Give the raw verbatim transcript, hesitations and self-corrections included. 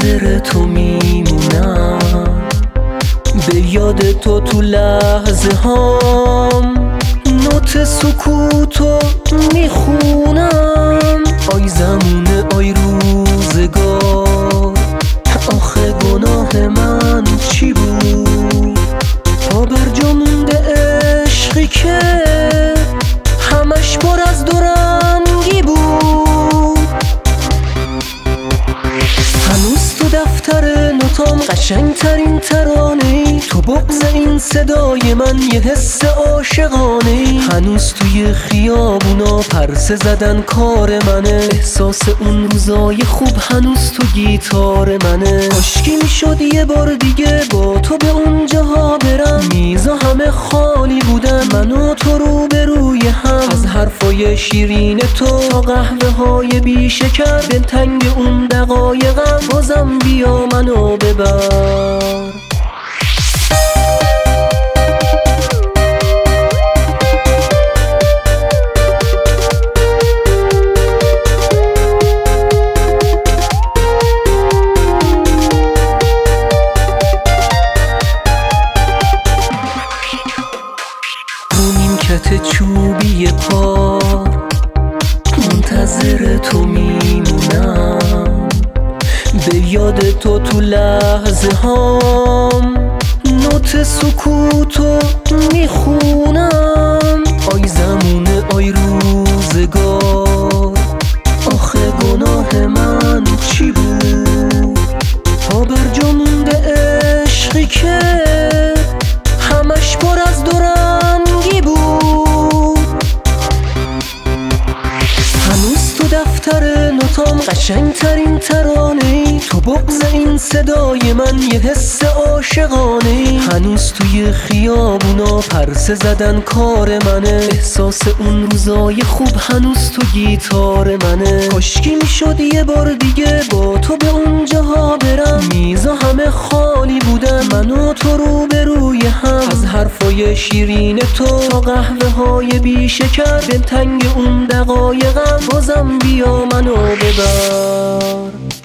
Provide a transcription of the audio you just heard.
منتظر تو میمونم، به یاد تو تو لحظه هام نوت سکوتو میخونم. آی زمونه آی روزگار، آخه گناه من چی بود؟ پا بر جا مونده عشقی که همش پر از دورنگی بود. هنوز تو دفتر نوتام قشنگ ترین ترانه ای، تو بغض این صدای من یه حس عاشقانه ای. هنوز توی خیابونا پرسه زدن کار منه، احساس اون روزای خوب هنوز تو گیتار منه. کاشکی میشد یه بار دیگه با تو به اون جاها برم، میزا همه خالی بودن، من و تو رو به روی هم. از حرفای شیرین تو تا قهوه های بی شکر، دلتنگ اون دقایقم، بازم بیا منو ببر. نیمکت چوبی پار منتظر تو میمونم، به یاد تو تو لحظه هام نوت سکوتو میخونم. آی زمونه آی روزگار، آخه گناه من چی بود؟ پا بر جا مونده عشقی که همش پر از دورنگی بود. هنوز تو دفتر نوتام قشنگ ترین ترانه ای، تو بغض این صدای من یه حس عاشقانه ای. هنوز توی خیابونا پرسه زدن کار منه، احساس اون روزای خوب هنوز تو گیتار منه. کاشکی میشد یه بار دیگه با تو به اون جاها برم، میزا همه خالی بودن، من و تو رو به روی هم. از حرفای شیرین تو تا قهوه های بی شکر، دلتنگ اون دقایقم، بازم بیا منو ببر.